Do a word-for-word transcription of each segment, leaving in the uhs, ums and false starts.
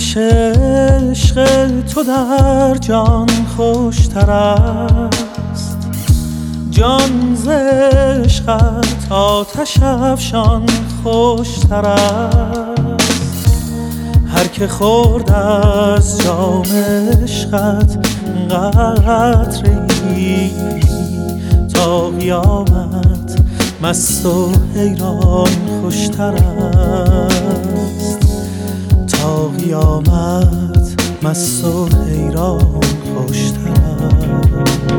آتش عشق تو در جان خوشتر است، جان ز عشقت آتش افشان خوشتر است. هر که خورد از جام عشقت قطره‌ای تا قیامت مست و حیران خوشتر است، تا قیامت مست و حیران خوشتر است.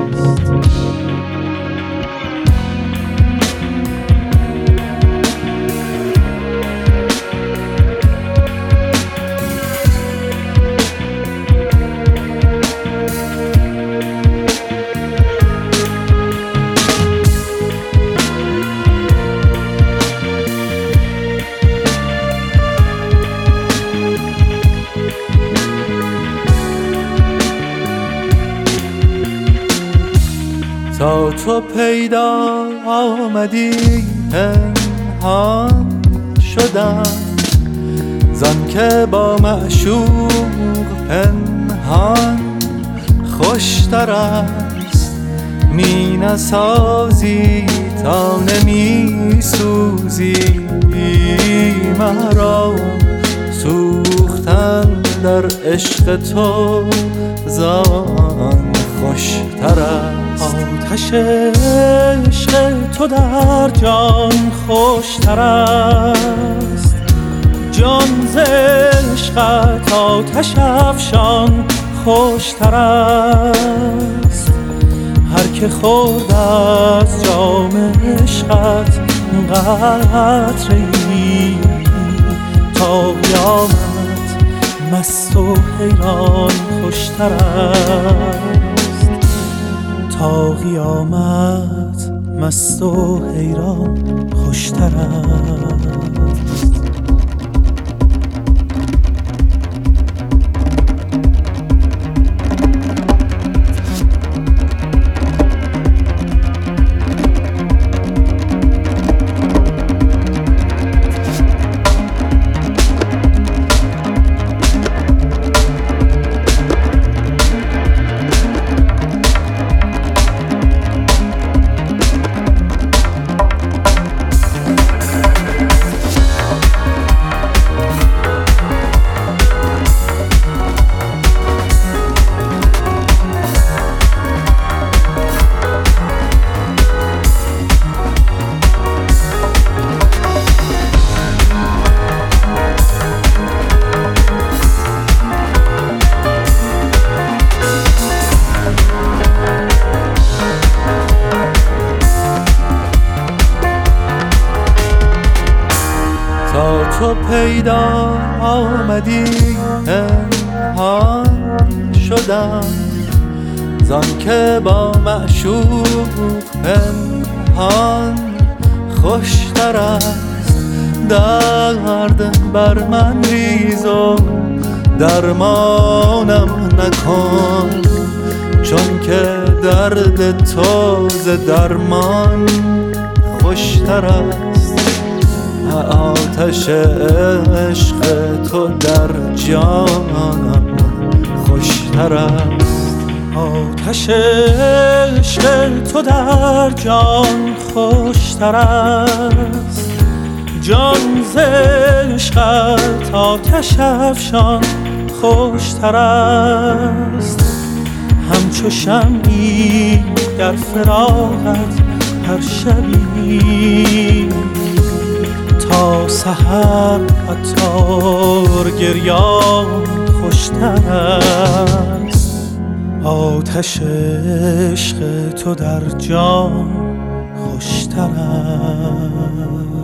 تا تو پیدا آمدی پنهان شدم، زان که با معشوق پنهان خوشتر است. می نسازی تا نمی سوزی مرا، سوختن در عشق تو زان خوشتر است. آتش عشق تو در جان خوشتر است، جان ز عشقت آتش افشان خوشتر است. هر که خورد از جام عشقت قطره‌ای تا قیامت مست و حیران خوشتر است، تا قیامت مست و حیران خوشتر است. تا تو پیدا آمدی پنهان شدم، زان که با معشوق پنهان خوشتر است. درد بر من ریز و درمانم نکن، چون که درد تو ز درمان خوشتر است. آتش عشق تو در جانم خوشتر است، آتش عشق تو در جان خوشتر است، جان ز عشقت آتش افشان خوشتر است. همچو شمعی در فراقت هر شبی تا سحر عطار گریان خوشتر است، آتش عشق تو در جان خوشتر است.